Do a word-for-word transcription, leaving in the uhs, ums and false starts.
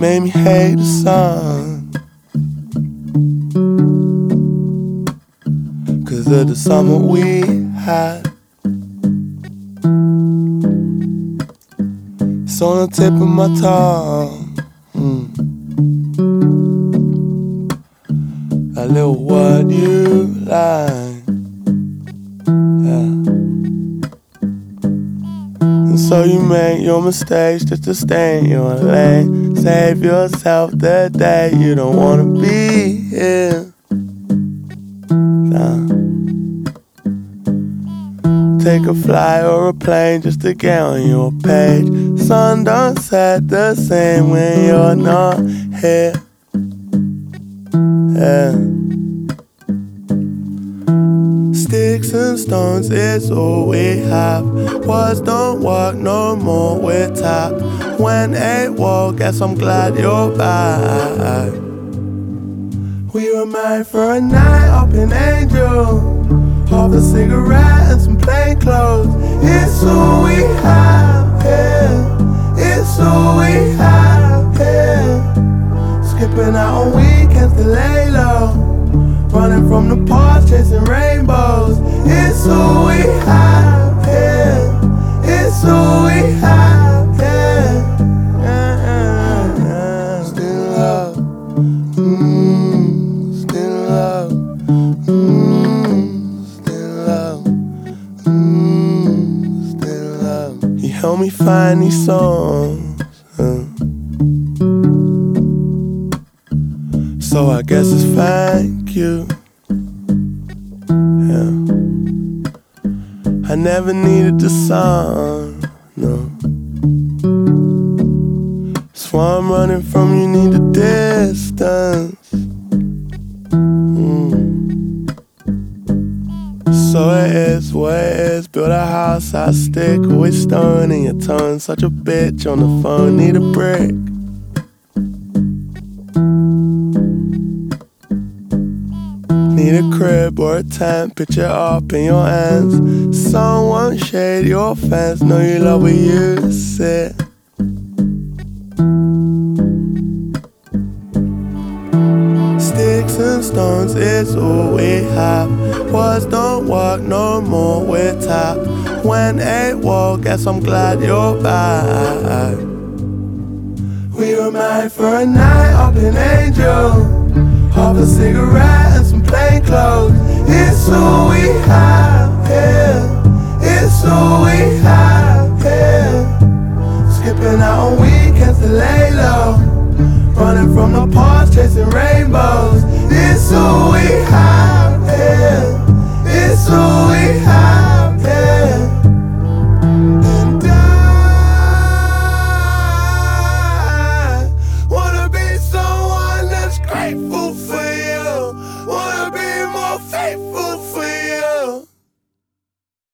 made me hate the sun, 'cause of the summer we had. It's on the tip of my tongue, mm. A little what you like, yeah. And so you make your mistakes just to stay in your lane. Save yourself the day you don't wanna be here, nah. Take a flight or a plane just to get on your page. Sun don't set the same when you're not here, yeah. Sticks and stones, it's all we have. Words don't work no more, we're tapped. When eight woke, guess I'm glad you're back. We were made for a night up in Angel, half a cigarette and some plain clothes. It's all we have here, it's all we have here. Skipping out on weekends to lay low, running from the past, chasing rainbows. It's all we have here, it's all we have here, yeah, yeah, yeah. Still love, mm, still love, mm, still love, mm, still love. You help me find these songs, huh? So I guess it's thank you, yeah. I never needed the sun, no. That's why I'm running from you, need the distance, mm. So it is what it is, build a house out of stick, always stone in your tongue. Such a bitch on the phone, need a brick. Need a crib or a tent, picture up in your hands. Someone shade your fence, know you love where you sit. Sticks and stones, it's all we have. Words don't work no more, we're tapped. When eight woke, guess I'm glad you're back. We were made for a night up in Angel, half a cigarette and some plain clothes. It's all we have here, it's all we have.